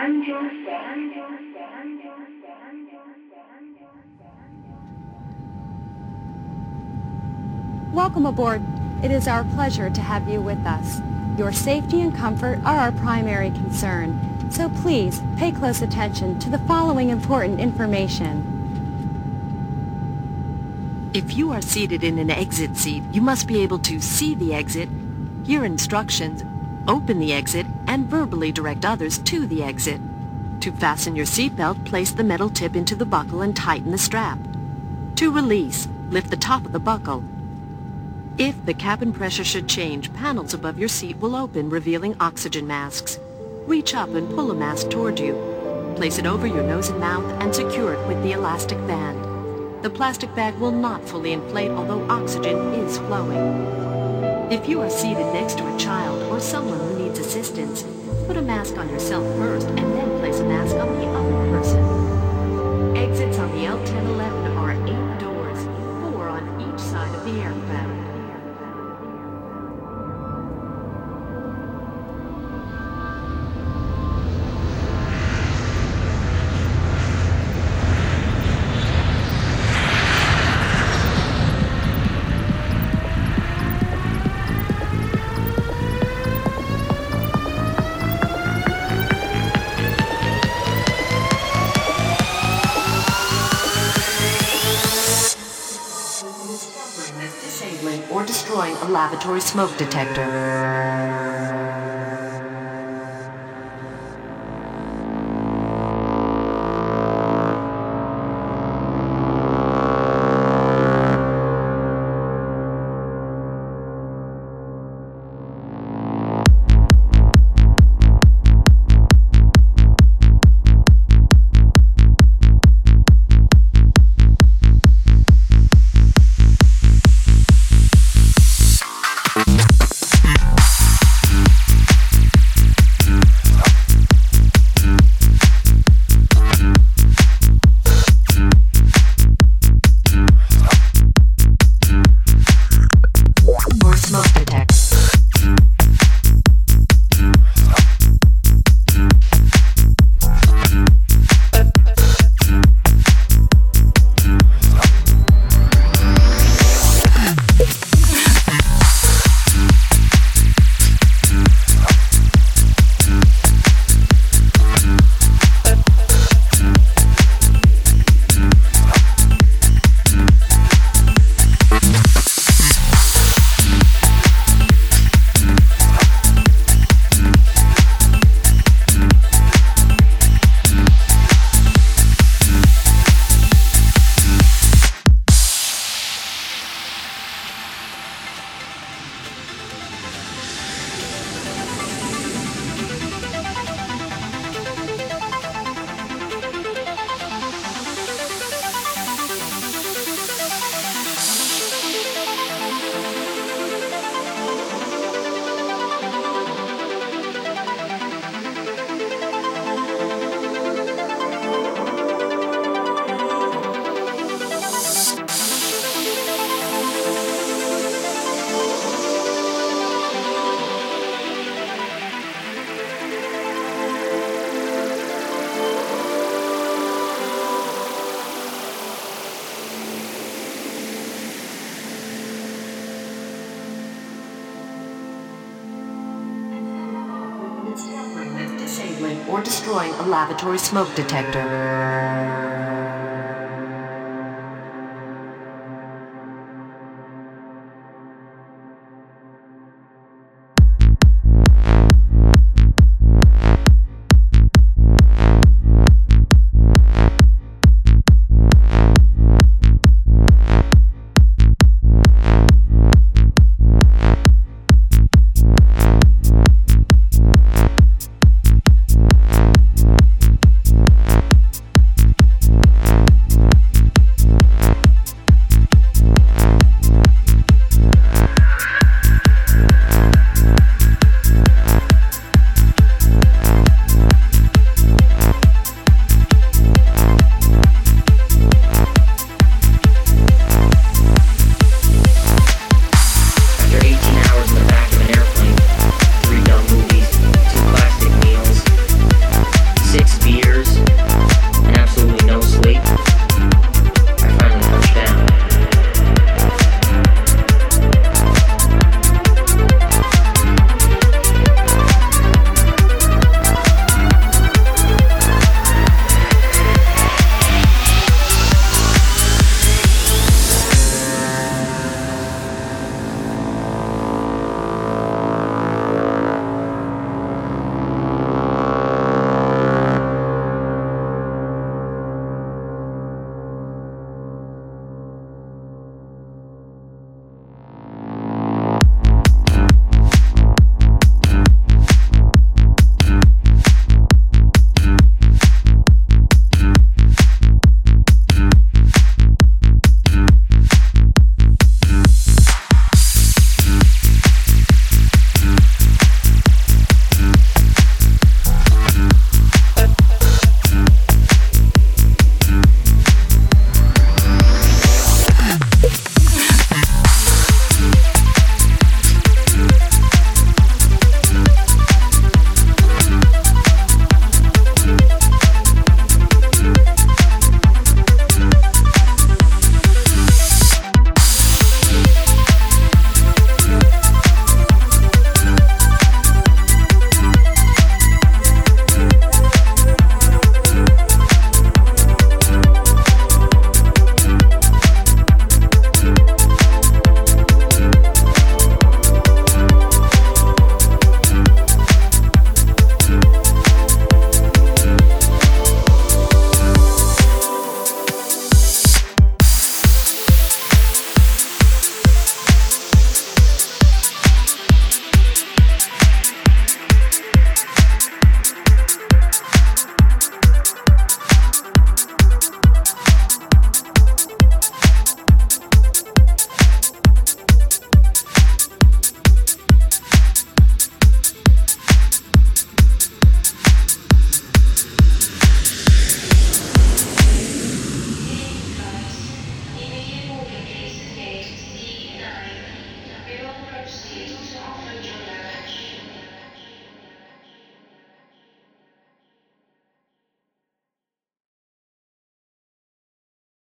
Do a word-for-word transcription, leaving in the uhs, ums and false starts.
Welcome aboard. It is our pleasure to have you with us. Your safety and comfort are our primary concern, so please pay close attention to the following important information. If you are seated in an exit seat, you must be able to see the exit, hear instructions, open the exit, and verbally direct others to the exit. To fasten your seatbelt, place the metal tip into the buckle and tighten the strap. To release, lift the top of the buckle. If the cabin pressure should change, panels above your seat will open, revealing oxygen masks. Reach up and pull a mask toward you. Place it over your nose and mouth and secure it with the elastic band. The plastic bag will not fully inflate, although oxygen is flowing. If you are seated next to a child or someone who needs assistance, put a mask on yourself first and then place a mask on the other person. Exits on the L ten eleven are eight doors, four on each side of the aircraft. Or destroying a lavatory smoke detector. Or destroying a lavatory smoke detector.